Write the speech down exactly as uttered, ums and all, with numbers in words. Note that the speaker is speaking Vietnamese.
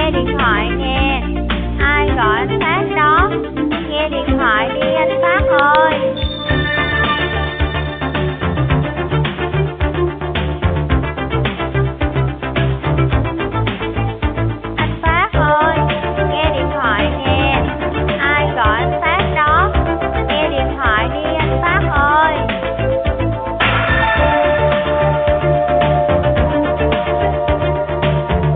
Nghe điện thoại nè. Ai gọi anh Phát đó? Nghe điện thoại đi anh Phát.